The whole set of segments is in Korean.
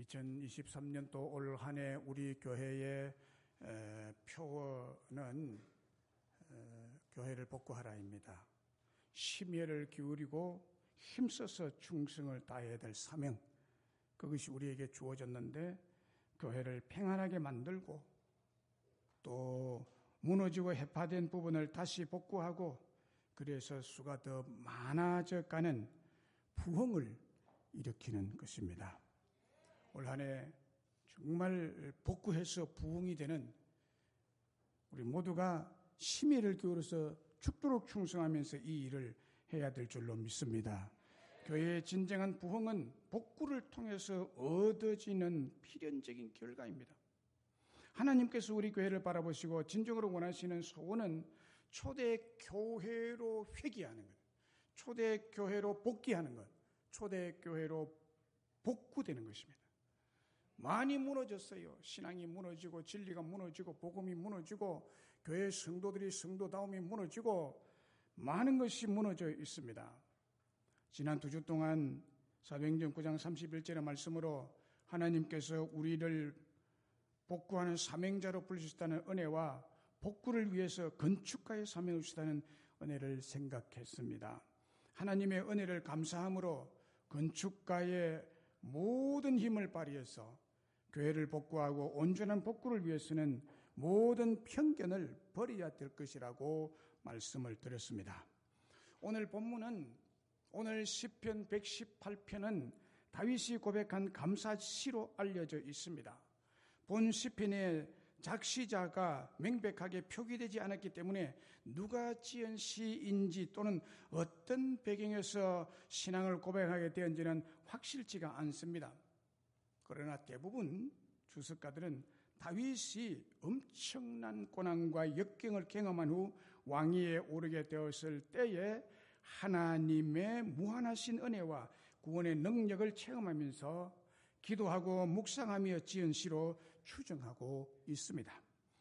2023년도 올 한 해 우리 교회의 표어는 교회를 복구하라입니다. 심혈을 기울이고 힘써서 충성을 다해야 될 사명, 그것이 우리에게 주어졌는데 교회를 평안하게 만들고 또 무너지고 해파된 부분을 다시 복구하고 그래서 수가 더 많아져 가는 부흥을 일으키는 것입니다. 올 한 해 정말 복구해서 부흥이 되는 우리 모두가 심혈을 기울여서 죽도록 충성하면서 이 일을 해야 될 줄로 믿습니다. 교회의 진정한 부흥은 복구를 통해서 얻어지는 필연적인 결과입니다. 하나님께서 우리 교회를 바라보시고 진정으로 원하시는 소원은 초대교회로 회귀하는 것, 초대교회로 복귀하는 것, 초대교회로 복구되는 것입니다. 많이 무너졌어요. 신앙이 무너지고 진리가 무너지고 복음이 무너지고 교회 성도들이 성도다움이 무너지고 많은 것이 무너져 있습니다. 지난 2주 동안 사도행전 9장 31절의 말씀으로 하나님께서 우리를 복구하는 사명자로 부르셨다는 은혜와 복구를 위해서 건축가의 사명을 주시다는 은혜를 생각했습니다. 하나님의 은혜를 감사함으로 건축가의 모든 힘을 발휘해서 교회를 복구하고 온전한 복구를 위해서는 모든 편견을 버려야 될 것이라고 말씀을 드렸습니다. 오늘 본문은 오늘 시편 118편은 다윗이 고백한 감사시로 알려져 있습니다. 본 시편의 작시자가 명백하게 표기되지 않았기 때문에 누가 지은 시인지 또는 어떤 배경에서 신앙을 고백하게 되었는지는 확실치가 않습니다. 그러나 대부분 주석가들은 다윗이 엄청난 고난과 역경을 경험한 후 왕위에 오르게 되었을 때에 하나님의 무한하신 은혜와 구원의 능력을 체험하면서 기도하고 묵상하며 지은 시로 추정하고 있습니다.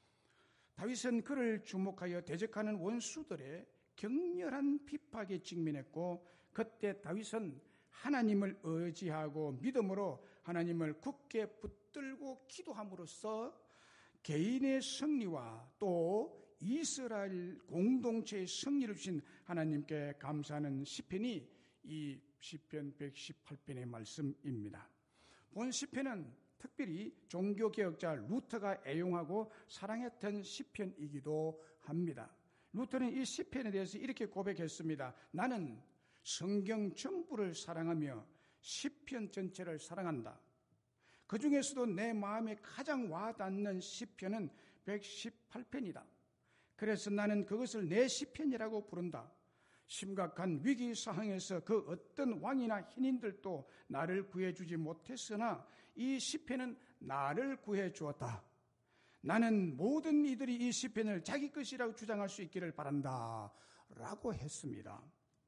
다윗은 그를 주목하여 대적하는 원수들의 격렬한 비박에 직면했고 그때 다윗은 하나님을 의지하고 믿음으로 하나님을 굳게 붙들고 기도함으로써 개인의 승리와 또 이스라엘 공동체의 승리를 주신 하나님께 감사하는 시편이 이 시편 118편의 말씀입니다. 본 시편은 특별히 종교개혁자 루터가 애용하고 사랑했던 시편이기도 합니다. 루터는 이 시편에 대해서 이렇게 고백했습니다. 나는 성경 전부를 사랑하며 시편 전체를 사랑한다. 그 중에서도 내 마음에 가장 와닿는 시편은 118편이다. 그래서 나는 그것을 내 시편이라고 부른다. 심각한 위기 상황에서 그 어떤 왕이나 신인들도 나를 구해주지 못했으나 이 시편은 나를 구해 주었다. 나는 모든 이들이 이 시편을 자기 것이라고 주장할 수 있기를 바란다. 라고 했습니다.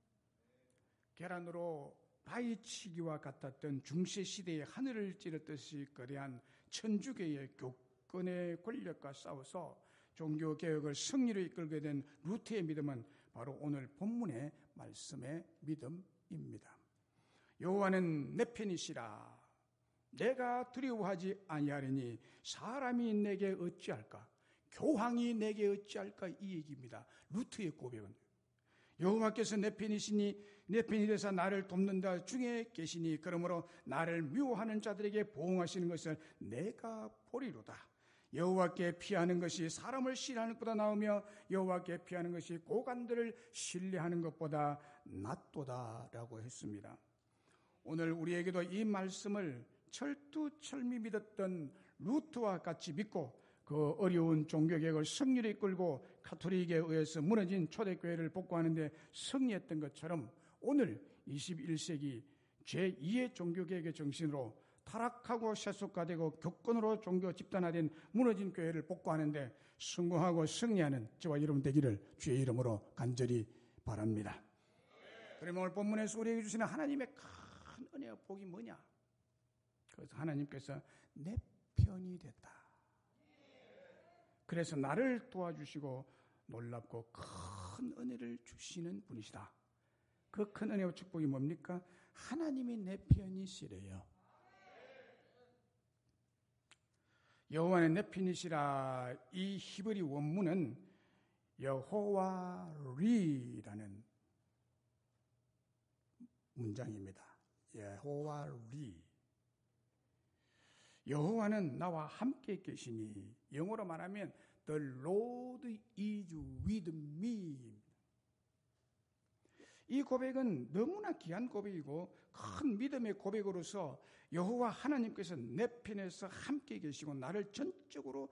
계란으로 바위치기와 같았던 중세시대의 하늘을 찌르듯이 거대한 천주교의 교권의 권력과 싸워서 종교개혁을 승리로 이끌게 된 루터의 믿음은 바로 오늘 본문의 말씀의 믿음입니다. 여호와는 내 편이시라. 내가 두려워하지 아니하리니 사람이 내게 어찌할까? 교황이 내게 어찌할까? 이 얘기입니다. 루터의 고백은. 여호와께서 내 편이시니 내 편이 되사 나를 돕는다 중에 계시니 그러므로 나를 미워하는 자들에게 보응하시는 것을 내가 보리로다. 여호와께 피하는 것이 사람을 신뢰하는 것보다 나으며 여호와께 피하는 것이 고관들을 신뢰하는 것보다 낫도다라고 했습니다. 오늘 우리에게도 이 말씀을 철두철미 믿었던 루터와 같이 믿고 그 어려운 종교개혁을 승리로 이끌고 가톨릭에 의해서 무너진 초대교회를 복구하는 데 승리했던 것처럼 오늘 21세기 제2의 종교개혁의 정신으로 타락하고 세속화되고 교권으로 종교 집단화된 무너진 교회를 복구하는 데 성공하고 승리하는 저와 여러분 되기를 주의 이름으로 간절히 바랍니다. 그러면 오늘 본문에서 우리에게 주시는 하나님의 큰 은혜와 복이 뭐냐? 그래서 하나님께서 내 편이 됐다. 그래서 나를 도와주시고 놀랍고 큰 은혜를 주시는 분이시다. 그 큰 은혜와 축복이 뭡니까? 하나님이 내 편이시래요. 여호와는 내 편이시라. 이 히브리 원문은 여호와리라는 문장입니다. 여호와리. 여호와는 나와 함께 계시니, 영어로 말하면 The Lord is with me. 이 고백은 너무나 귀한 고백이고 큰 믿음의 고백으로서 여호와 하나님께서 내 편에서 함께 계시고 나를 전적으로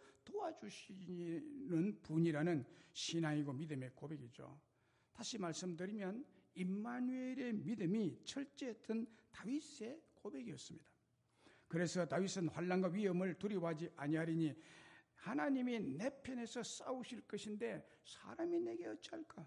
도와주시는 분이라는 신앙이고 믿음의 고백이죠. 다시 말씀드리면 임마누엘의 믿음이 철저했던 다윗의 고백이었습니다. 그래서 다윗은 환난과 위험을 두려워하지 아니하리니 하나님이 내 편에서 싸우실 것인데 사람이 내게 어찌할까?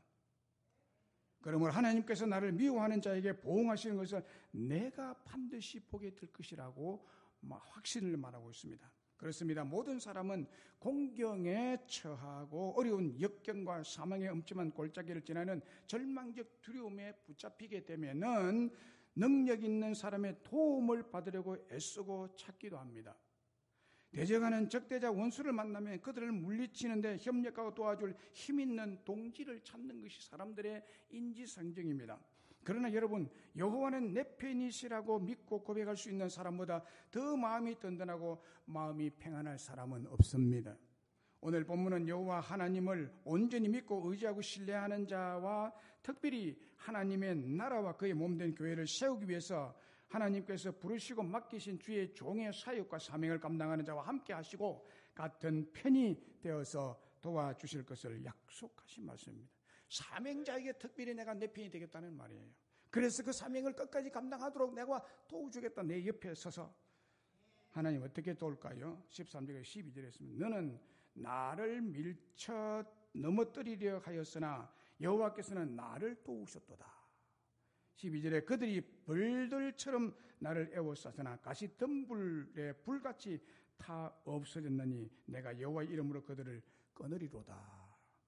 그러므로 하나님께서 나를 미워하는 자에게 보응하시는 것을 내가 반드시 보게 될 것이라고 확신을 말하고 있습니다. 그렇습니다. 모든 사람은 공경에 처하고 어려운 역경과 사망의 엄침한 골짜기를 지나는 절망적 두려움에 붙잡히게 되면은 능력 있는 사람의 도움을 받으려고 애쓰고 찾기도 합니다. 대적하는 적대자 원수를 만나면 그들을 물리치는데 협력하고 도와줄 힘 있는 동지를 찾는 것이 사람들의 인지상정입니다. 그러나 여러분, 여호와는 내 편이시라고 믿고 고백할 수 있는 사람보다 더 마음이 든든하고 마음이 평안할 사람은 없습니다. 오늘 본문은 여호와 하나님을 온전히 믿고 의지하고 신뢰하는 자와 특별히 하나님의 나라와 그의 몸된 교회를 세우기 위해서 하나님께서 부르시고 맡기신 주의 종의 사역과 사명을 감당하는 자와 함께 하시고 같은 편이 되어서 도와주실 것을 약속하신 말씀입니다. 사명자에게 특별히 내가 내 편이 되겠다는 말이에요. 그래서 그 사명을 끝까지 감당하도록 내가 도와주겠다. 내 옆에 서서. 하나님 어떻게 도울까요? 13절에 12절에 했습니다. 너는 나를 밀쳐 넘어뜨리려 하였으나 여호와께서는 나를 도우셨도다. 12절에 그들이 벌들처럼 나를 애워쌌으나 가시덤불에 불같이 타 없어졌느니 내가 여호와의 이름으로 그들을 끊으리로다.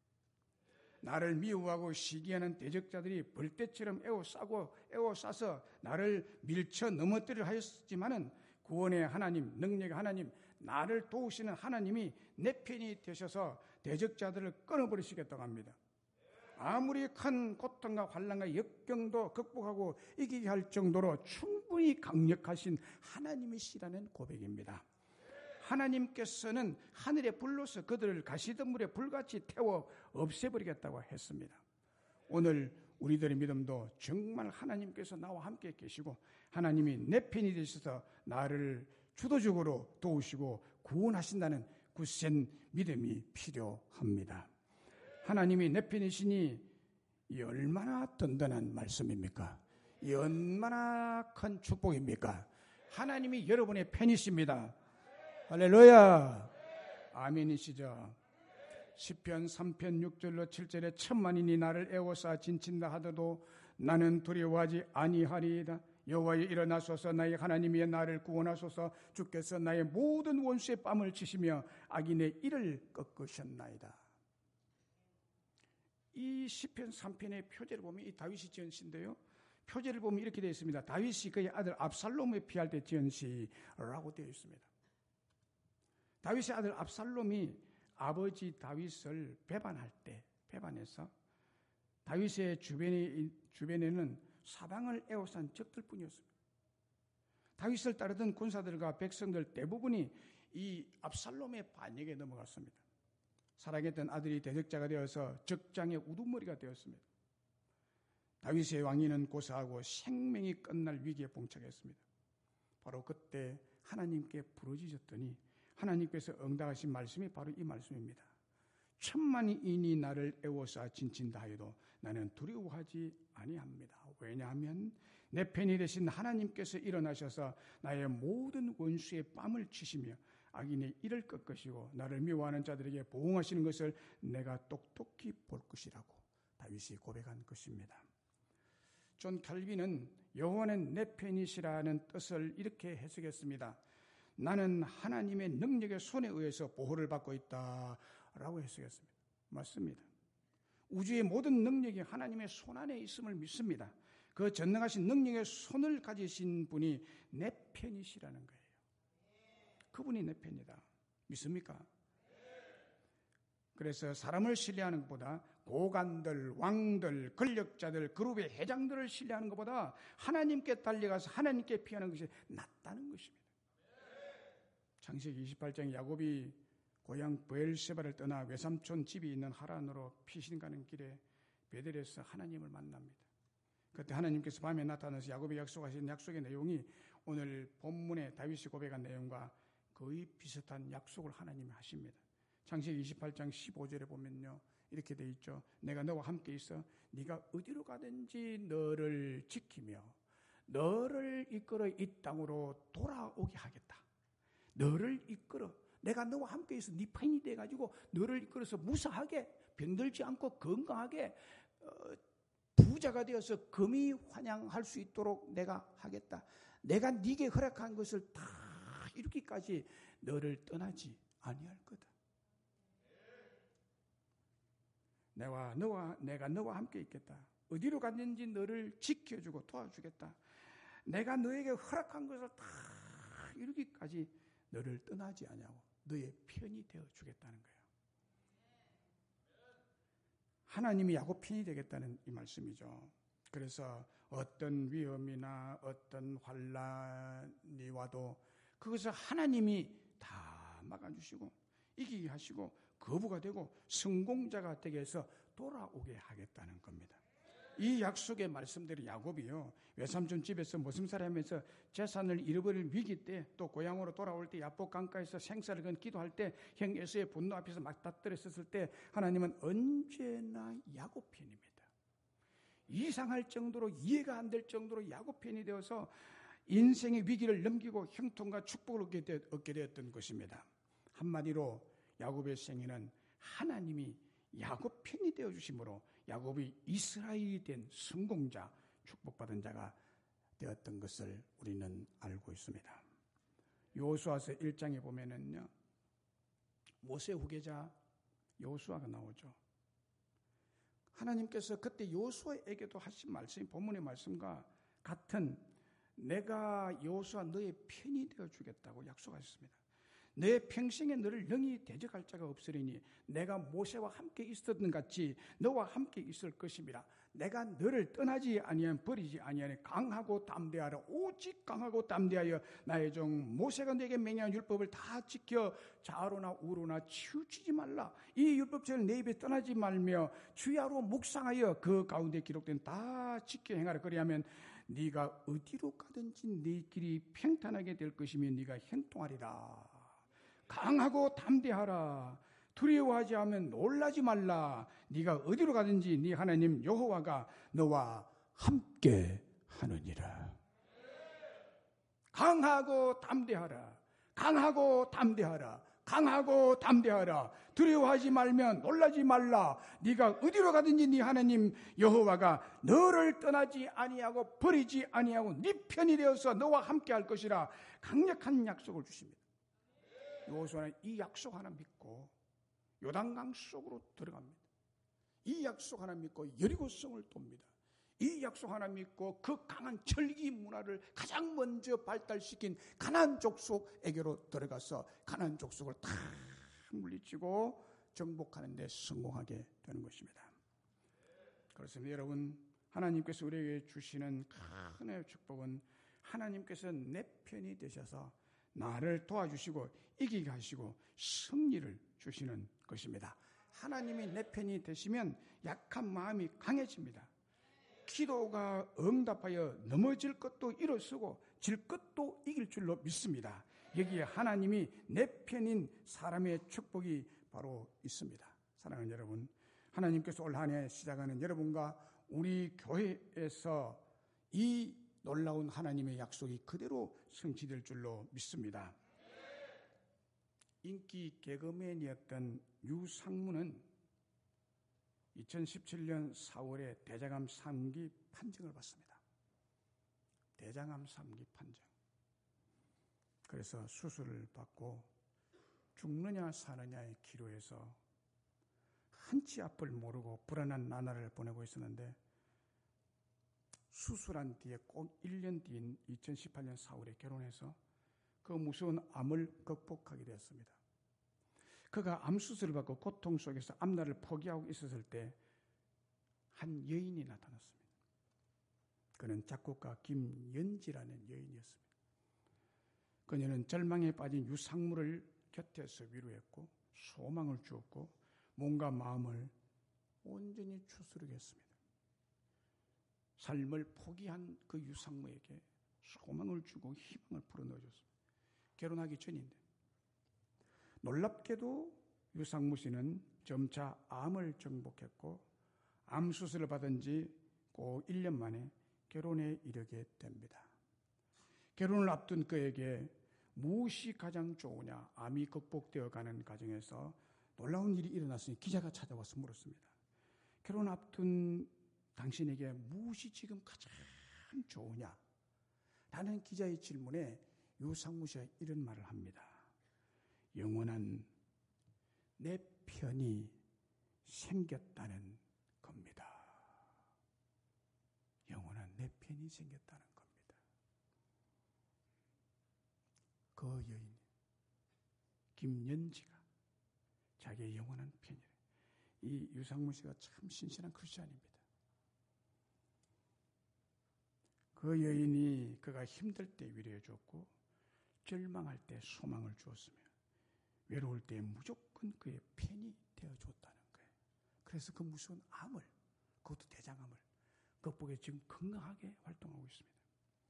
나를 미워하고 시기하는 대적자들이 벌떼처럼 애워싸서 나를 밀쳐 넘어뜨리려 하였지만은 구원의 하나님, 능력의 하나님, 나를 도우시는 하나님이 내 편이 되셔서 대적자들을 끊어버리시겠다고 합니다. 아무리 큰 고통과 환난과 역경도 극복하고 이기게 할 정도로 충분히 강력하신 하나님이시라는 고백입니다. 하나님께서는 하늘의 불로서 그들을 가시덤불에 불같이 태워 없애버리겠다고 했습니다. 오늘 우리들의 믿음도 정말 하나님께서 나와 함께 계시고 하나님이 내 편이 되셔서 나를 주도적으로 도우시고 구원하신다는 굳센 믿음이 필요합니다. 하나님이 내 편이시니 이 얼마나 든든한 말씀입니까? 이 얼마나 큰 축복입니까? 하나님이 여러분의 편이십니다. 할렐루야. 아멘이시죠? 시편 3편 6절로 7절에 천만인이 나를 애워싸 진친다 하더라도 나는 두려워하지 아니하리이다. 여호와여 일어나소서. 나의 하나님이 나를 구원하소서. 주께서 나의 모든 원수의 뺨을 치시며 악인의 이를 꺾으셨나이다. 이 시편 3편의 표제를 보면 이 다윗이 지은 시인데요. 표제를 보면 이렇게 되어 있습니다. 다윗이 그의 아들 압살롬을 피할 때 지은 시라고 되어 있습니다. 다윗의 아들 압살롬이 아버지 다윗을 배반해서 다윗의 주변에는 사방을 에워싼 적들뿐이었습니다. 다윗을 따르던 군사들과 백성들 대부분이 이 압살롬의 반역에 넘어갔습니다. 사랑했던 아들이 대적자가 되어서 적장의 우두머리가 되었습니다. 다윗의 왕위는 고사하고 생명이 끝날 위기에 봉착했습니다. 바로 그때 하나님께 부르짖었더니 하나님께서 응답하신 말씀이 바로 이 말씀입니다. 천만인이 나를 애워싸 진친다 하여도 나는 두려워하지 아니합니다. 왜냐하면 내 편이 되신 하나님께서 일어나셔서 나의 모든 원수의 뺨을 치시며 악인의 이를 꺾으시고 나를 미워하는 자들에게 보응하시는 것을 내가 똑똑히 볼 것이라고 다윗이 고백한 것입니다. 존 칼빈은 여호와는 내 편이시라는 뜻을 이렇게 해석했습니다. 나는 하나님의 능력의 손에 의해서 보호를 받고 있다라고 해석했습니다. 맞습니다. 우주의 모든 능력이 하나님의 손 안에 있음을 믿습니다. 그 전능하신 능력의 손을 가지신 분이 내 편이시라는 거예요. 그분이 내 편이다. 믿습니까? 그래서 사람을 신뢰하는 것보다 고관들, 왕들, 권력자들, 그룹의 회장들을 신뢰하는 것보다 하나님께 달려가서 하나님께 피하는 것이 낫다는 것입니다. 창세기 28장 야곱이 고향 브엘세바를 떠나 외삼촌 집이 있는 하란으로 피신 가는 길에 베델에서 하나님을 만납니다. 그때 하나님께서 밤에 나타나서 야곱이 약속하신 약속의 내용이 오늘 본문에 다윗이 고백한 내용과 거의 비슷한 약속을 하나님이 하십니다. 창세기 28장 15절에 보면요, 이렇게 돼 있죠. 내가 너와 함께 있어 네가 어디로 가든지 너를 지키며 너를 이끌어 이 땅으로 돌아오게 하겠다. 너를 이끌어, 내가 너와 함께 있어 네 편이 돼가지고 너를 이끌어서 무사하게 병들지 않고 건강하게 부자가 되어서 금이 환양할 수 있도록 내가 하겠다. 내가 네게 허락한 것을 다 이루기까지 너를 떠나지 아니할 거다. 내가 너와 함께 있겠다. 어디로 갔는지 너를 지켜주고 도와주겠다. 내가 너에게 허락한 것을 다 이루기까지 너를 떠나지 아니하고 너의 편이 되어 주겠다는 거예요. 하나님이 야곱 편이 되겠다는 이 말씀이죠. 그래서 어떤 위험이나 어떤 환난이 와도 그것을 하나님이 다 막아주시고 이기게 하시고 거부가 되고 성공자가 되게 해서 돌아오게 하겠다는 겁니다. 이 약속의 말씀대로 야곱이요, 외삼촌 집에서 모슴살이하면서 재산을 잃어버릴 위기 때, 또 고향으로 돌아올 때 야복 강가에서 생사를 건 기도할 때, 형 에서의 분노 앞에서 맞닥뜨렸을 때 하나님은 언제나 야곱 편입니다. 이상할 정도로, 이해가 안 될 정도로 야곱 편이 되어서 인생의 위기를 넘기고 형통과 축복을 얻게 되었던 것입니다. 한마디로 야곱의 생애는 하나님이 야곱 편이 되어주심으로 야곱이 이스라엘이 된 성공자, 축복받은 자가 되었던 것을 우리는 알고 있습니다. 여호수아서 1장에 보면은요, 모세 후계자 여호수아가 나오죠. 하나님께서 그때 여호수아에게도 하신 말씀이 본문의 말씀과 같은, 내가 여호수아 너의 편이 되어주겠다고 약속하셨습니다. 내 평생에 너를 영이 대적할 자가 없으리니 내가 모세와 함께 있었던 같이 너와 함께 있을 것입니다. 내가 너를 떠나지 아니하면 버리지 아니하니 강하고 담대하라. 오직 강하고 담대하여 나의 종 모세가 내게 명령한 율법을 다 지켜 좌로나 우로나 치우치지 말라. 이 율법책을 내 입에 떠나지 말며 주야로 묵상하여 그 가운데 기록된 다 지켜 행하라. 그리하면 네가 어디로 가든지 네 길이 평탄하게 될 것이며 네가 형통하리라. 강하고 담대하라. 두려워하지 않으면 놀라지 말라. 네가 어디로 가든지 네 하나님 여호와가 너와 함께 하느니라. 강하고 담대하라. 강하고 담대하라. 강하고 담대하라. 두려워하지 말면 놀라지 말라. 네가 어디로 가든지 네 하나님 여호와가 너를 떠나지 아니하고 버리지 아니하고 네 편이 되어서 너와 함께 할 것이라. 강력한 약속을 주십니다. 여호수아는 이 약속 하나 믿고 요단강 속으로 들어갑니다. 이 약속 하나 믿고 여리고성을 돕니다. 이 약속 하나 믿고 그 강한 절기 문화를 가장 먼저 발달시킨 가나안 족속에게로 들어가서 가나안 족속을 다 물리치고 정복하는 데 성공하게 되는 것입니다. 그렇습니다. 여러분, 하나님께서 우리에게 주시는 큰 축복은 하나님께서 내 편이 되셔서 나를 도와주시고 이기게 하시고 승리를 주시는 것입니다. 하나님이 내 편이 되시면 약한 마음이 강해집니다. 기도가 응답하여 넘어질 것도 일어서고 질 것도 이길 줄로 믿습니다. 여기에 하나님이 내 편인 사람의 축복이 바로 있습니다. 사랑하는 여러분, 하나님께서 올 한 해 시작하는 여러분과 우리 교회에서 이 놀라운 하나님의 약속이 그대로 성취될 줄로 믿습니다. 인기 개그맨이었던 유상무는 2017년 4월에 대장암 3기 판정을 받습니다. 대장암 3기 판정. 그래서 수술을 받고 죽느냐 사느냐의 기로에서 한치 앞을 모르고 불안한 나날을 보내고 있었는데 수술한 뒤에 꼭 1년 뒤인 2018년 4월에 결혼해서 그 무서운 암을 극복하게 되었습니다. 그가 암수술을 받고 고통 속에서 앞날을 포기하고 있었을 때 한 여인이 나타났습니다. 그는 작곡가 김연지라는 여인이었습니다. 그녀는 절망에 빠진 유상무를 곁에서 위로했고 소망을 주었고 몸과 마음을 온전히 추스르겠습니다. 삶을 포기한 그 유상무에게 소망을 주고 희망을 불어넣어줬습니다. 결혼하기 전인데 놀랍게도 유상무 씨는 점차 암을 정복했고 암 수술을 받은 지 꼭 1년 만에 결혼에 이르게 됩니다. 결혼을 앞둔 그에게 무엇이 가장 좋으냐? 암이 극복되어 가는 과정에서 놀라운 일이 일어났으니 기자가 찾아와서 물었습니다. 결혼 앞둔 당신에게 무엇이 지금 가장 좋으냐? 라는 기자의 질문에 유상무 씨가 이런 말을 합니다. 영원한 내 편이 생겼다는 겁니다. 영원한 내 편이 생겼다는 겁니다. 그 여인 김연지가 자기의 영원한 편이래. 이 유상무 씨가 참 신실한 크리스찬입니다. 그 여인이 그가 힘들 때 위로해 줬고 절망할 때 소망을 주었으며 외로울 때 무조건 그의 편이 되어줬다는 거예요. 그래서 그 무서운 암을, 그것도 대장암을 극복해 지금 건강하게 활동하고 있습니다.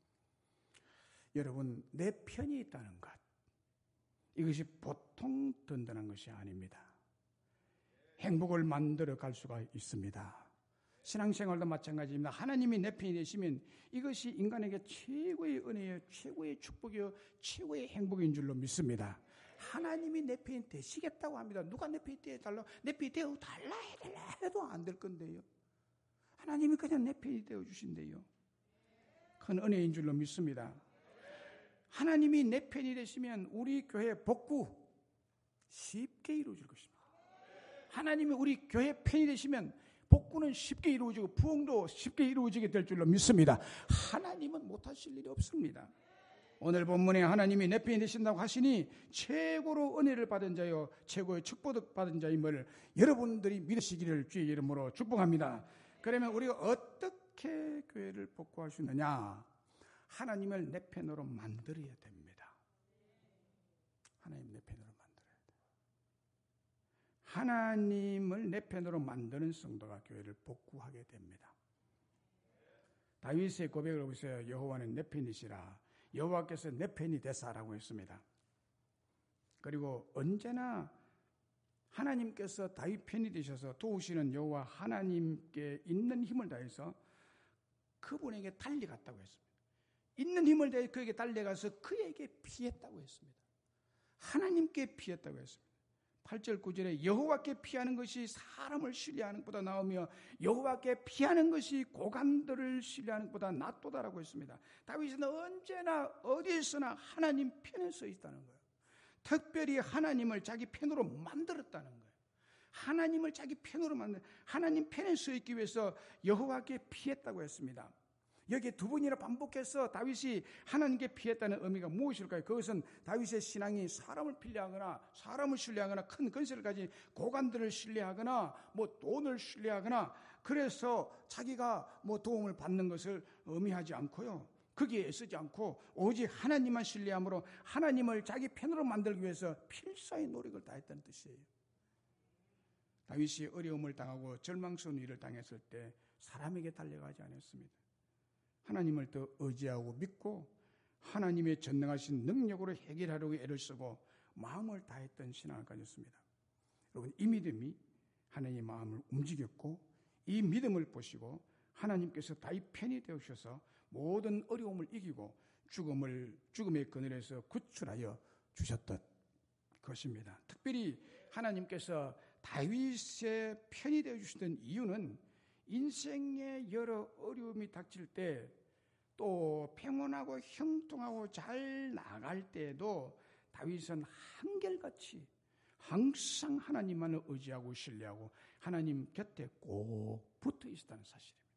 여러분, 내 편이 있다는 것, 이것이 보통 든든한 것이 아닙니다. 행복을 만들어 갈 수가 있습니다. 신앙생활도 마찬가지입니다. 하나님이 내 편이 되시면 이것이 인간에게 최고의 은혜요, 최고의 축복이요, 최고의 행복인 줄로 믿습니다. 하나님이 내 편이 되시겠다고 합니다. 누가 내 편이 되어달라, 내 편이 되어달라 해달라 해도 안 될 건데요. 하나님이 그냥 내 편이 되어주신대요. 큰 은혜인 줄로 믿습니다. 하나님이 내 편이 되시면 우리 교회 복구 쉽게 이루어질 것입니다. 하나님이 우리 교회 편이 되시면 복구는 쉽게 이루어지고 부흥도 쉽게 이루어지게 될 줄로 믿습니다. 하나님은 못하실 일이 없습니다. 오늘 본문에 하나님이 내 편이 되신다고 하시니 최고로 은혜를 받은 자요 최고의 축복을 받은 자임을 여러분들이 믿으시기를 주의 이름으로 축복합니다. 그러면 우리가 어떻게 교회를 복구할 수 있느냐? 하나님을 내 편으로 만들어야 됩니다. 하나님 내 편으로 만들어야 돼요. 하나님을 내 편으로 만드는 성도가 교회를 복구하게 됩니다. 다윗의 고백을 보세요. 여호와는 내 편이시라. 여호와께서 내 편이 되사라고 했습니다. 그리고 언제나 하나님께서 다윗 편이 되셔서 도우시는 여호와 하나님께 있는 힘을 다해서 그분에게 달려갔다고 했습니다. 있는 힘을 다해 그에게 달려가서 그에게 피했다고 했습니다. 하나님께 피했다고 했습니다. 8절 9절에 여호와께 피하는 것이 사람을 신뢰하는 것보다 나으며 여호와께 피하는 것이 고관들을 신뢰하는 것보다 낫도다라고 했습니다. 다윗은 언제나 어디에서나 하나님 편에 서 있다는 거예요. 특별히 하나님을 자기 편으로 만들었다는 거예요. 하나님을 자기 편으로 만든, 하나님 편에 서 있기 위해서 여호와께 피했다고 했습니다. 여기에 두 번이나 반복해서 다윗이 하나님께 피했다는 의미가 무엇일까요? 그것은 다윗의 신앙이 사람을 신뢰하거나 큰 건설을 가진 고관들을 신뢰하거나 돈을 신뢰하거나 그래서 자기가 도움을 받는 것을 의미하지 않고요. 거기에 애쓰지 않고 오직 하나님만 신뢰함으로 하나님을 자기 편으로 만들기 위해서 필사의 노력을 다했다는 뜻이에요. 다윗이 어려움을 당하고 절망스러운 일을 당했을 때 사람에게 달려가지 않았습니다. 하나님을 더 의지하고 믿고 하나님의 전능하신 능력으로 해결하려고 애를 쓰고 마음을 다했던 신앙을 가졌습니다. 여러분, 이 믿음이 하나님의 마음을 움직였고 이 믿음을 보시고 하나님께서 다윗 편이 되어주셔서 모든 어려움을 이기고 죽음의 그늘에서 구출하여 주셨던 것입니다. 특별히 하나님께서 다윗의 편이 되어주시던 이유는 인생의 여러 어려움이 닥칠 때 또 평온하고 형통하고 잘 나갈 때에도 다윗은 한결같이 항상 하나님만을 의지하고 신뢰하고 하나님 곁에 꼭 붙어 있었다는 사실입니다.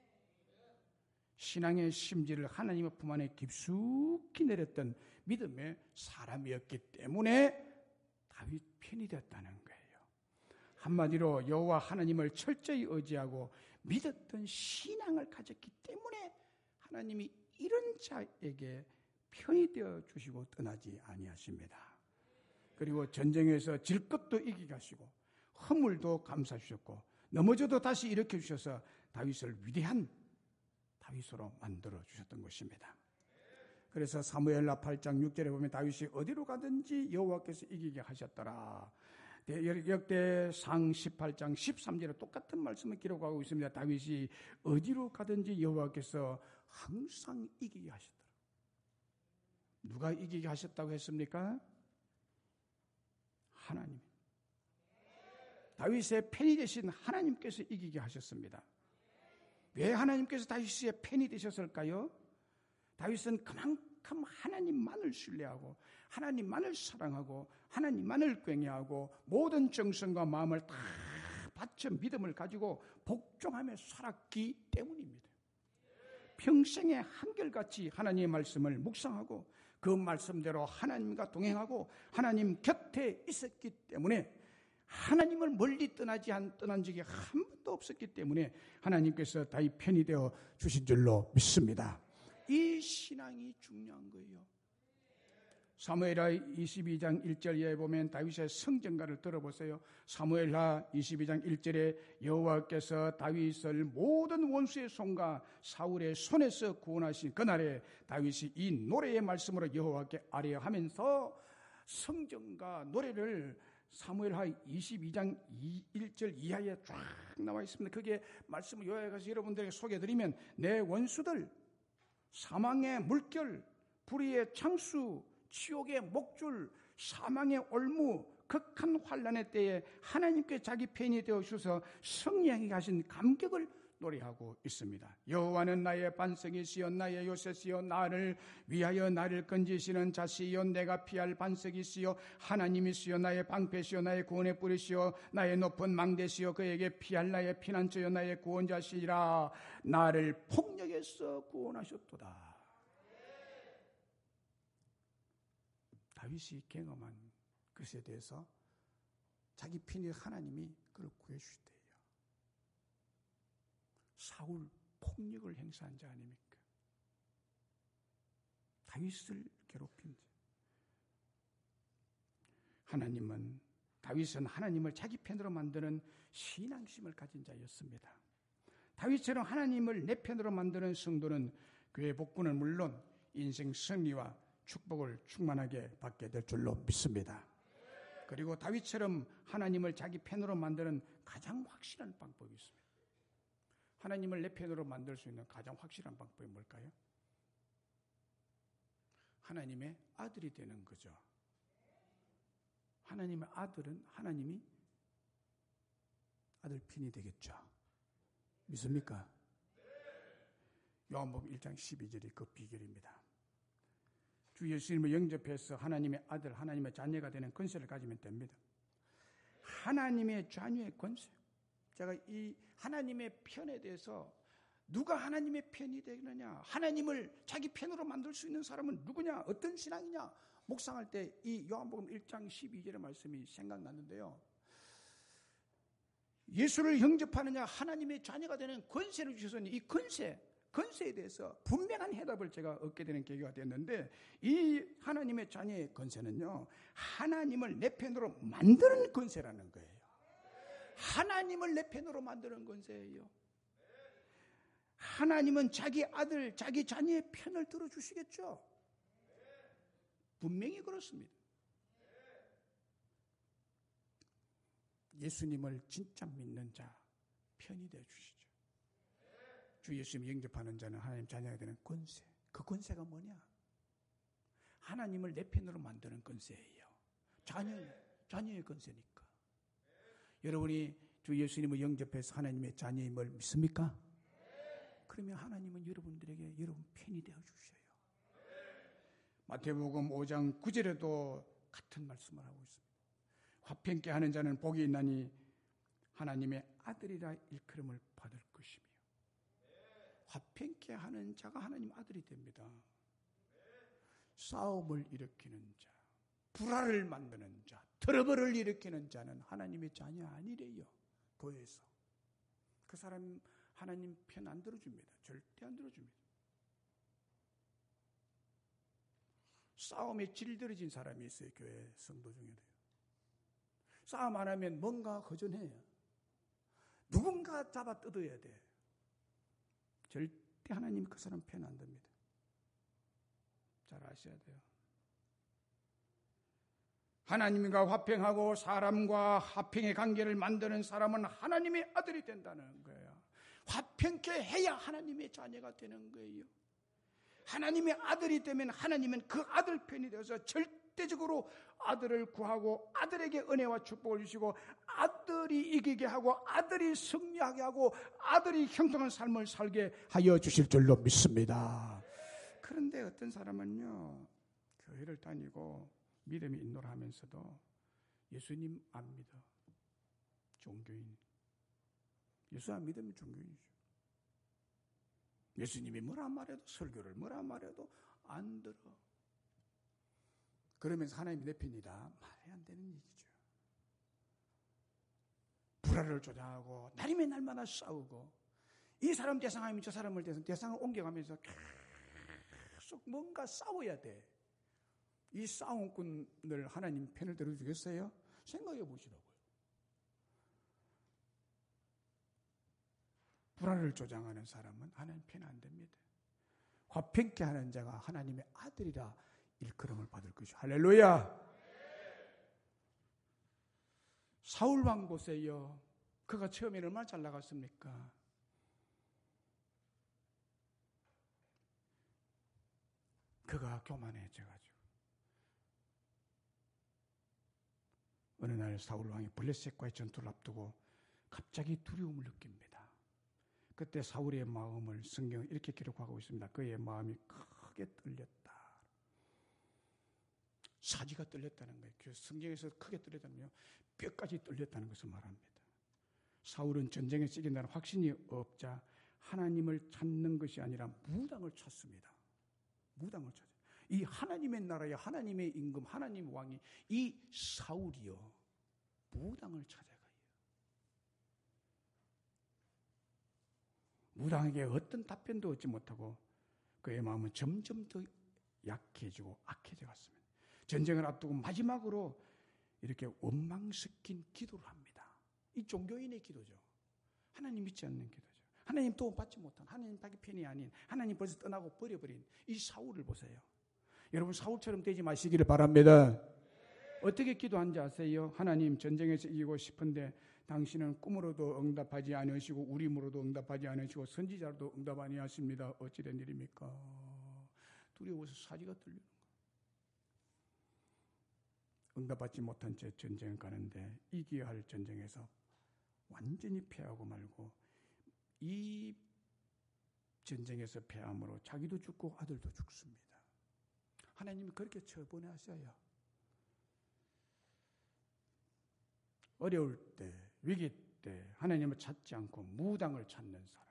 신앙의 심지를 하나님의 품 안에 깊숙이 내렸던 믿음의 사람이었기 때문에 다윗 편이 되었다는 거예요. 한마디로 여호와 하나님을 철저히 의지하고 믿었던 신앙을 가졌기 때문에 하나님이 이런 자에게 편이 되어 주시고 떠나지 아니하십니다. 그리고 전쟁에서 질 것도 이기게 하시고 허물도 감싸 주셨고 넘어져도 다시 일으켜 주셔서 다윗을 위대한 다윗으로 만들어 주셨던 것입니다. 그래서 사무엘하 8장 6절에 보면 다윗이 어디로 가든지 여호와께서 이기게 하셨더라. 역대상 18장 13절에 똑같은 말씀을 기록하고 있습니다. 다윗이 어디로 가든지 여호와께서 항상 이기게 하셨더라. 누가 이기게 하셨다고 했습니까? 하나님. 다윗의 편이 되신 하나님께서 이기게 하셨습니다. 왜 하나님께서 다윗의 편이 되셨을까요? 다윗은 그만큼 하나님만을 신뢰하고 하나님만을 사랑하고 하나님만을 괭이하고 모든 정성과 마음을 다 바쳐 믿음을 가지고 복종하며 살았기 때문입니다. 평생에 한결같이 하나님의 말씀을 묵상하고 그 말씀대로 하나님과 동행하고 하나님 곁에 있었기 때문에 하나님을 멀리 떠난 적이 한 번도 없었기 때문에 하나님께서 다윗 편이 되어 주신 줄로 믿습니다. 이 신앙이 중요한 거예요. 사무엘하 22장 1절에 보면 다윗의 성전가를 들어보세요. 사무엘하 22장 1절에 여호와께서 다윗을 모든 원수의 손과 사울의 손에서 구원하신 그날에 다윗이 이 노래의 말씀으로 여호와께 아뢰하면서 성전가 노래를 사무엘하 22장 1절 이하에 쫙 나와 있습니다. 그게 말씀을 요약해서 여러분들에게 소개해드리면 내 원수들 사망의 물결, 불의의 창수, 지옥의 목줄, 사망의 올무, 극한 환난의 때에 하나님께 자기 편이 되어 주셔서 승리하게 하신 감격을 노래하고 있습니다. 여호와는 나의 반석이시여 나의 요새시여 나를 위하여 나를 건지시는 자시여 내가 피할 반석이시여 하나님이시여 나의 방패시여 나의 구원의 뿌리시여 나의 높은 망대시여 그에게 피할 나의 피난처여 나의 구원자시라 나를 폭력에서 구원하셨도다. 다윗이 경험한 것에 대해서 자기 편이 하나님이 그를 구해주시대요. 사울 폭력을 행사한 자 아닙니까? 다윗을 괴롭힌 자. 다윗은 하나님을 자기 편으로 만드는 신앙심을 가진 자였습니다. 다윗처럼 하나님을 내 편으로 만드는 성도는 교회 복군은 물론 인생 승리와 축복을 충만하게 받게 될 줄로 믿습니다. 그리고 다윗처럼 하나님을 자기 편으로 만드는 가장 확실한 방법이 있습니다. 하나님을 내 편으로 만들 수 있는 가장 확실한 방법이 뭘까요? 하나님의 아들이 되는 거죠. 하나님의 아들은 하나님이 아들 편이 되겠죠. 믿습니까? 요한복음 1장 12절이 그 비결입니다. 주 예수님을 영접해서 하나님의 아들, 하나님의 자녀가 되는 권세를 가지면 됩니다. 하나님의 자녀의 권세. 제가 이 하나님의 편에 대해서 누가 하나님의 편이 되느냐, 하나님을 자기 편으로 만들 수 있는 사람은 누구냐, 어떤 신앙이냐 묵상할 때 이 요한복음 1장 12절의 말씀이 생각났는데요. 예수를 영접하느냐, 하나님의 자녀가 되는 권세를 주셨으니 이 권세에 대해서 분명한 해답을 제가 얻게 되는 계기가 됐는데, 이 하나님의 자녀의 권세는요, 하나님을 내 편으로 만드는 권세라는 거예요. 하나님을 내 편으로 만드는 권세예요. 하나님은 자기 아들, 자기 자녀의 편을 들어주시겠죠. 분명히 그렇습니다. 예수님을 진짜 믿는 자 편이 되어 주시죠. 주 예수님 영접하는 자는 하나님 자녀가 되는 권세. 그 권세가 뭐냐? 하나님을 내 편으로 만드는 권세예요. 자녀의 권세니까. 여러분이 주 예수님을 영접해서 하나님의 자녀임을 믿습니까? 그러면 하나님은 여러분들에게 여러분 편이 되어 주셔요. 마태복음 5장 9절에도 같은 말씀을 하고 있습니다. 화평케 하는 자는 복이 있나니 하나님의 아들이라 일컬음을 받을 것이며. 화평케 하는 자가 하나님 아들이 됩니다. 싸움을 일으키는 자, 불화를 만드는 자, 트러블을 일으키는 자는 하나님의 자녀 아니래요. 교회에서. 그 사람 하나님 편 안 들어줍니다. 절대 안 들어줍니다. 싸움에 질들어진 사람이 있어요. 교회 성도 중에도요. 싸움 안 하면 뭔가 허전해요. 누군가 잡아 뜯어야 돼. 절대 하나님 그 사람 편 안 듭니다. 잘 아셔야 돼요. 하나님과 화평하고 사람과 화평의 관계를 만드는 사람은 하나님의 아들이 된다는 거예요. 화평케 해야 하나님의 자녀가 되는 거예요. 하나님의 아들이 되면 하나님은 그 아들 편이 되어서 절대적으로 아들을 구하고 아들에게 은혜와 축복을 주시고 아들이 이기게 하고 아들이 승리하게 하고 아들이 형통한 삶을 살게 하여 주실 줄로 믿습니다. 그런데 어떤 사람은요, 교회를 다니고 믿음의 인도를 하면서도 예수님 안 믿어. 종교인. 예수 안 믿으면 종교인이죠. 예수님이 뭐라 말해도, 설교를 뭐라 말해도 안 들어. 그러면서 하나님이 내 편이다. 말이 안 되는 얘기죠. 불화를 조장하고 날이면 날마다 싸우고 이 사람 대상하면 저 사람을 대상을 옮겨가면서 계속 뭔가 싸워야 돼. 이 싸움꾼을 하나님 편을 들어주겠어요? 생각해 보시라고요. 불화를 조장하는 사람은 하나님 편 안 됩니다. 화평케 하는 자가 하나님의 아들이라 일컬음을 받을 것이죠. 할렐루야. 사울 왕 보세요. 그가 처음에는 얼마나 잘 나갔습니까? 그가 교만해져가지고 어느 날 사울 왕이 블레셋과의 전투를 앞두고 갑자기 두려움을 느낍니다. 그때 사울의 마음을 성경은 이렇게 기록하고 있습니다. 그의 마음이 크게 떨렸다. 사지가 떨렸다는 거예요. 성경에서 크게 떨렸다는 거예요. 뼈까지 떨렸다는 것을 말합니다. 사울은 전쟁에 쓰긴다는 확신이 없자 하나님을 찾는 것이 아니라 무당을 찾습니다. 무당을 찾아요. 이 하나님의 나라에 하나님의 임금, 하나님의 왕이 이 사울이요. 무당을 찾아가요. 무당에게 어떤 답변도 얻지 못하고 그의 마음은 점점 더 약해지고 악해져 갔습니다. 전쟁을 앞두고 마지막으로 이렇게 원망 섞인 기도를 합니다. 이 종교인의 기도죠. 하나님 믿지 않는 기도죠. 하나님 도움 받지 못한, 하나님 자기 편이 아닌, 하나님 벌써 떠나고 버려버린 이 사울을 보세요. 여러분 사울처럼 되지 마시기를 바랍니다. 어떻게 기도한지 아세요? 하나님 전쟁에서 이기고 싶은데 당신은 꿈으로도 응답하지 않으시고 우림으로도 응답하지 않으시고 선지자로도 응답 아니하십니다. 어찌된 일입니까? 두려워서 사지가 떨리는 거예요. 응답받지 못한 채 전쟁을 가는데 이겨야 할 전쟁에서 완전히 패하고 말고 이 전쟁에서 패함으로 자기도 죽고 아들도 죽습니다. 하나님이 그렇게 처분하셔요. 어려울 때, 위기 때 하나님을 찾지 않고 무당을 찾는 사람.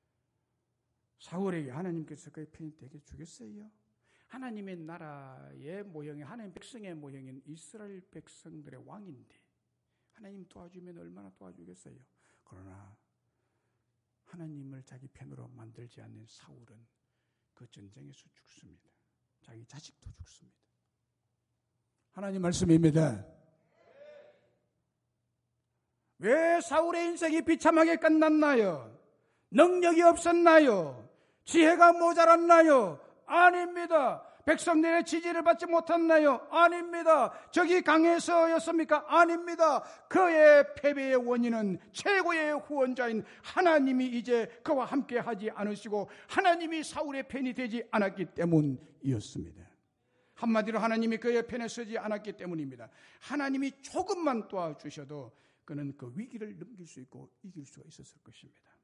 사울에게 하나님께서 그의 편이 되게 주겠어요? 하나님의 나라의 모형이 하나님 백성의 모형인 이스라엘 백성들의 왕인데 하나님 도와주면 얼마나 도와주겠어요? 그러나 하나님을 자기 편으로 만들지 않는 사울은 그 전쟁에서 죽습니다. 자기 자식도 죽습니다. 하나님 말씀입니다. 왜 사울의 인생이 비참하게 끝났나요? 능력이 없었나요? 지혜가 모자랐나요? 아닙니다. 백성들의 지지를 받지 못했나요? 아닙니다. 적이 강해서였습니까? 아닙니다. 그의 패배의 원인은 최고의 후원자인 하나님이 이제 그와 함께 하지 않으시고 하나님이 사울의 편이 되지 않았기 때문이었습니다. 한마디로 하나님이 그의 편에 서지 않았기 때문입니다. 하나님이 조금만 도와주셔도 그는 그 위기를 넘길 수 있고 이길 수가 있었을 것입니다.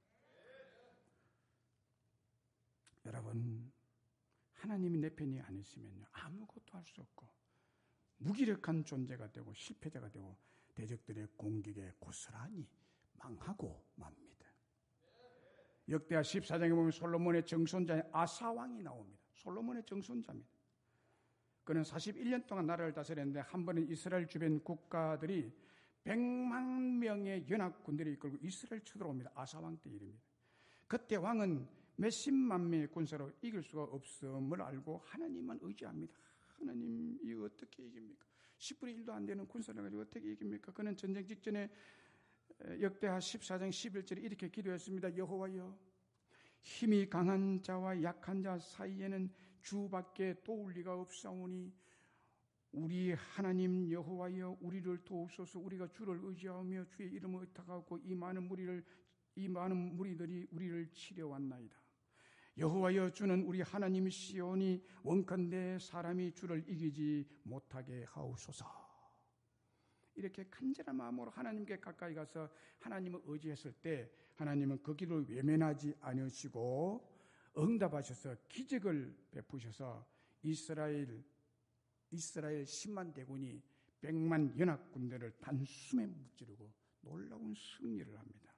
여러분, 하나님이 내 편이 아니시면요 아무것도 할 수 없고 무기력한 존재가 되고 실패자가 되고 대적들의 공격에 고스란히 망하고 맙니다. 역대하 14장에 보면 솔로몬의 정손자인 아사왕이 나옵니다. 솔로몬의 정손자입니다. 그는 41년 동안 나라를 다스렸는데 한 번은 이스라엘 주변 국가들이 100만 명의 연합군들이 이끌고 이스라엘 쳐들어옵니다. 아사 왕 때 일입니다. 그때 왕은 몇십만 명의 군사로 이길 수가 없음을 알고 하나님만 의지합니다. 하나님 이거 어떻게 이깁니까? 10분의 1도 안 되는 군사를 가지고 어떻게 이깁니까? 그는 전쟁 직전에 역대하 14장 11절에 이렇게 기도했습니다. 여호와여, 힘이 강한 자와 약한 자 사이에는 주밖에 도울 리가 없사오니 우리 하나님 여호와여, 우리를 도우소서. 우리가 주를 의지하며 주의 이름을 의탁하고 이 많은 무리들이 우리를 치려왔나이다. 여호와여, 주는 우리 하나님이시오니 원컨대 사람이 주를 이기지 못하게 하옵소서. 이렇게 간절한 마음으로 하나님께 가까이 가서 하나님을 의지했을 때 하나님은 그 기도를 외면하지 않으시고 응답하셔서 기적을 베푸셔서 이스라엘 10만 대군이 100만 연합군대를 단숨에 무찌르고 놀라운 승리를 합니다.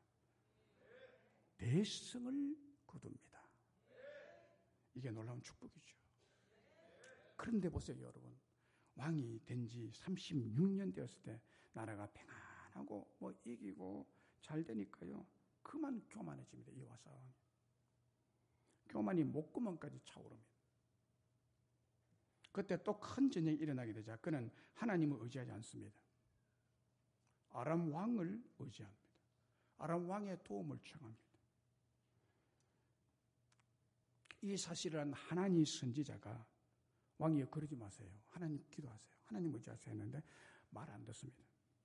대성을 거둡니다. 이게 놀라운 축복이죠. 그런데 보세요, 여러분. 왕이 된 지 36년 되었을 때 나라가 평안하고 이기고 잘 되니까요. 그만 교만해집니다. 이 와사 왕이. 교만이 목구멍까지 차오릅니다. 그때 또 큰 전쟁이 일어나게 되자 그는 하나님을 의지하지 않습니다. 아람 왕을 의지합니다. 아람 왕의 도움을 청합니다. 이 사실을 한 하나니 선지자가 왕이여 그러지 마세요. 하나님 기도하세요. 하나님 의지하세요 했는데 말 안 듣습니다.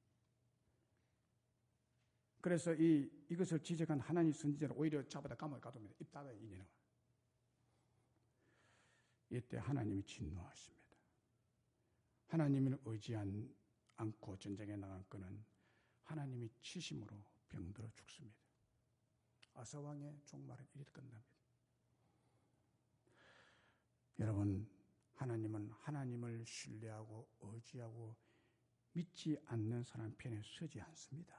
그래서 이것을 지적한 하나니 선지자를 오히려 잡아다 감옥에 가둡니다. 입 닫아요, 이년은. 이때 하나님이 진노하십니다. 하나님을 의지한 않고 전쟁에 나간 그는 하나님이 치심으로 병들어 죽습니다. 아사 왕의 종말은 이리 끝납니다. 여러분, 하나님은 하나님을 신뢰하고 의지하고 믿지 않는 사람 편에 서지 않습니다.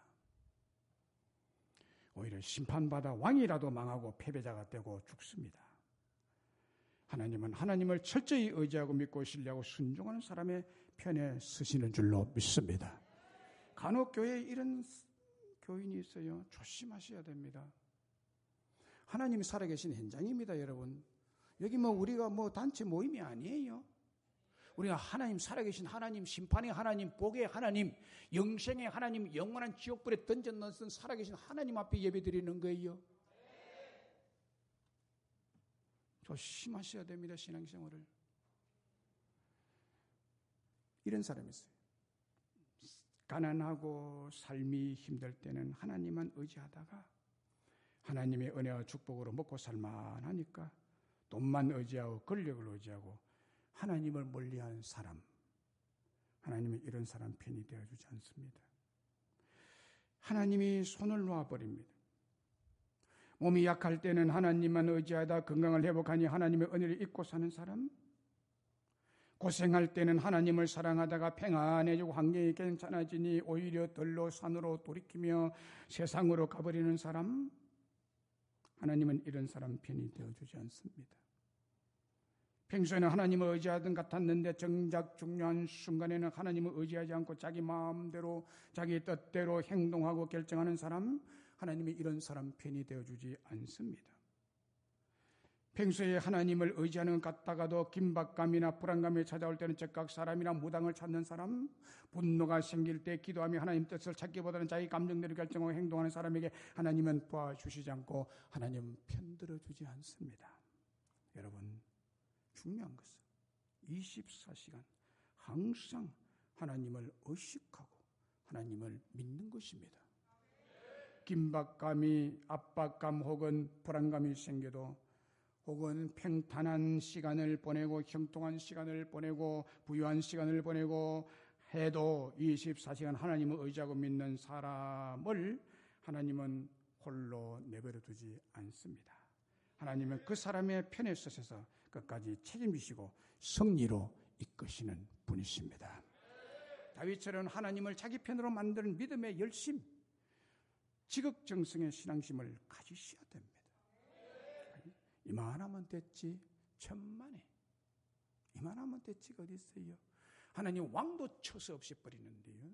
오히려 심판받아 왕이라도 망하고 패배자가 되고 죽습니다. 하나님은 하나님을 철저히 의지하고 믿고 신뢰하고 순종하는 사람의 편에 서시는 줄로 믿습니다. 간혹 교회에 이런 교인이 있어요. 조심하셔야 됩니다. 하나님이 살아계신 현장입니다, 여러분. 여기 우리가 단체 모임이 아니에요. 우리가 하나님, 살아계신 하나님, 심판의 하나님, 복의 하나님, 영생의 하나님, 영원한 지옥불에 던져넣은 살아계신 하나님 앞에 예배드리는 거예요. 조심하셔야 됩니다, 신앙생활을. 이런 사람이 있어요. 가난하고 삶이 힘들 때는 하나님만 의지하다가 하나님의 은혜와 축복으로 먹고 살만하니까 돈만 의지하고 권력을 의지하고 하나님을 멀리한 사람, 하나님은 이런 사람 편이 되어주지 않습니다. 하나님이 손을 놓아버립니다. 몸이 약할 때는 하나님만 의지하다 건강을 회복하니 하나님의 은혜를 잊고 사는 사람, 고생할 때는 하나님을 사랑하다가 평안해지고 환경이 괜찮아지니 오히려 들로 산으로 돌이키며 세상으로 가버리는 사람, 하나님은 이런 사람 편이 되어주지 않습니다. 평소에는 하나님을 의지하던 같았는데 정작 중요한 순간에는 하나님을 의지하지 않고 자기 마음대로 자기 뜻대로 행동하고 결정하는 사람, 하나님이 이런 사람 편이 되어주지 않습니다. 평소에 하나님을 의지하는 것 같다가도 긴박감이나 불안감이 찾아올 때는 즉각 사람이나 무당을 찾는 사람, 분노가 생길 때 기도하며 하나님 뜻을 찾기보다는 자기 감정대로 결정하고 행동하는 사람에게 하나님은 도와주시지 않고 하나님은 편들어주지 않습니다. 여러분, 중요한 것은 24시간 항상 하나님을 의식하고 하나님을 믿는 것입니다. 긴박감이, 압박감 혹은 불안감이 생겨도 혹은 평탄한 시간을 보내고 형통한 시간을 보내고 부유한 시간을 보내고 해도 24시간 하나님을 의지하고 믿는 사람을 하나님은 홀로 내버려 두지 않습니다. 하나님은 그 사람의 편에 서셔서 끝까지 책임지시고 승리로 이끄시는 분이십니다. 다윗처럼 하나님을 자기 편으로 만드는 믿음의 열심, 지극정성의 신앙심을 가지셔야 됩니다. 이만하면 됐지 천만에 이만하면 대치가 어디 있어요? 하나님 왕도 처서 없애버리는데요.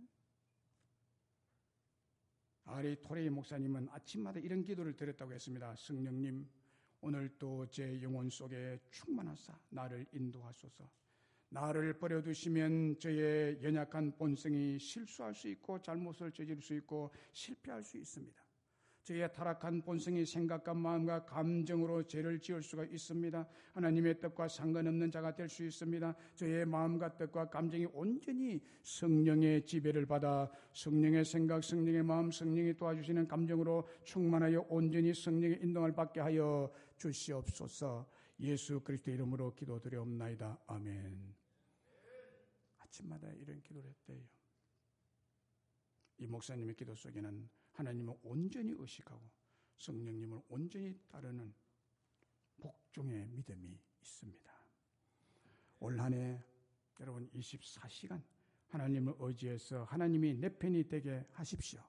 아리 토레이 목사님은 아침마다 이런 기도를 드렸다고 했습니다. 성령님, 오늘도 제 영혼 속에 충만하사 나를 인도하소서. 나를 버려두시면 저의 연약한 본성이 실수할 수 있고 잘못을 저지를 수 있고 실패할 수 있습니다. 저의 타락한 본성이 생각과 마음과 감정으로 죄를 지을 수가 있습니다. 하나님의 뜻과 상관없는 자가 될 수 있습니다. 저의 마음과 뜻과 감정이 온전히 성령의 지배를 받아 성령의 생각, 성령의 마음, 성령이 도와주시는 감정으로 충만하여 온전히 성령의 인도를 받게 하여 주시옵소서. 예수 그리스도의 이름으로 기도드리옵나이다. 아멘. 아침마다 이런 기도를 했대요. 이 목사님의 기도 속에는 하나님을 온전히 의식하고 성령님을 온전히 따르는 복종의 믿음이 있습니다. 올 한 해 여러분 24시간 하나님을 의지해서 하나님이 내 편이 되게 하십시오.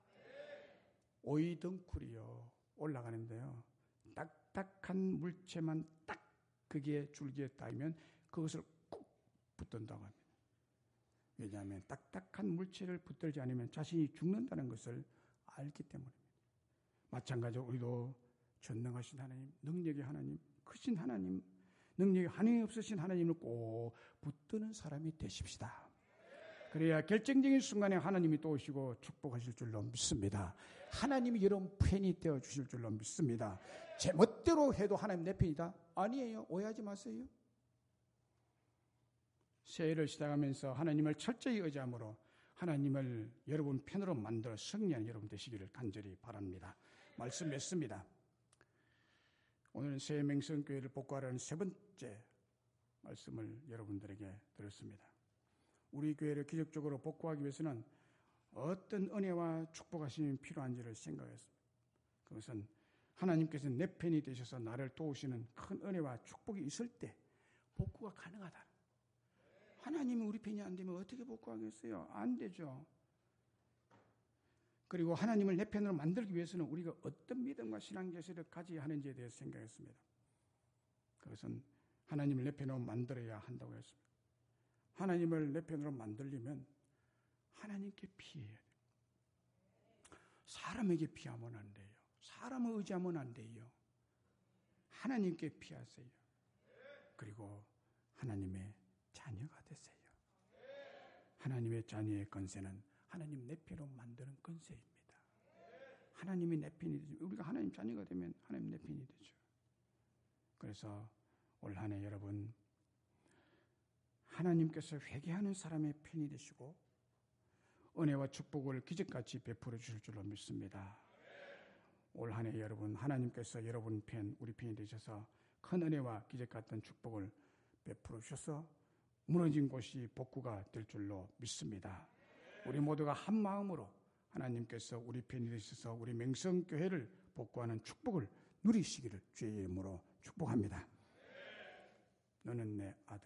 오이덩쿨이요 올라가는데요. 딱딱한 물체만 딱 거기에 줄기에 닿으면 그것을 꼭 붙든다고 합니다. 왜냐하면 딱딱한 물체를 붙들지 않으면 자신이 죽는다는 것을 알기 때문입니다. 마찬가지로 우리도 전능하신 하나님, 능력의 하나님, 크신 하나님, 능력이 한이 없으신 하나님을 꼭 붙드는 사람이 되십시다. 그래야 결정적인 순간에 하나님이 또 오시고 축복하실 줄로 믿습니다. 하나님이 여러분 팬이 되어주실 줄로 믿습니다. 제 멋대로 해도 하나님 내 편이다? 아니에요. 오해하지 마세요. 새해를 시작하면서 하나님을 철저히 의지함으로 하나님을 여러분 편으로 만들어 승리하는 여러분 되시기를 간절히 바랍니다. 말씀 맺습니다. 오늘은 새해 맹성교회를 복구하라는 세 번째 말씀을 여러분들에게 드렸습니다. 우리 교회를 기적적으로 복구하기 위해서는 어떤 은혜와 축복하심이 필요한지를 생각했습니다. 그것은 하나님께서 내 편이 되셔서 나를 도우시는 큰 은혜와 축복이 있을 때 복구가 가능하다. 하나님이 우리 편이 안 되면 어떻게 복구하겠어요? 안 되죠. 그리고 하나님을 내 편으로 만들기 위해서는 우리가 어떤 믿음과 신앙제세를 가져야 하는지에 대해서 생각했습니다. 그것은 하나님을 내 편으로 만들어야 한다고 했습니다. 하나님을 내 편으로 만들려면 하나님께 피해야 돼요. 사람에게 피하면 안 돼요. 사람을 의지하면 안 돼요. 하나님께 피하세요. 그리고 하나님의 자녀가 되세요. 하나님의 자녀의 권세는 하나님 내 편으로 만드는 권세입니다. 하나님이 내 편이 되죠. 우리가 하나님 자녀가 되면 하나님 내 편이 되죠. 그래서 올 한 해 여러분 하나님께서 회개하는 사람의 편이 되시고 은혜와 축복을 기적같이 베풀어 주실 줄로 믿습니다. 올 한 해 여러분 하나님께서 여러분 편, 우리 편이 되셔서 큰 은혜와 기적 같은 축복을 베풀어 주셔서 무너진 곳이 복구가 될 줄로 믿습니다. 우리 모두가 한 마음으로 하나님께서 우리 편이 되셔서 우리 맹성교회를 복구하는 축복을 누리시기를 주의 이름으로 축복합니다. 너는 내 아들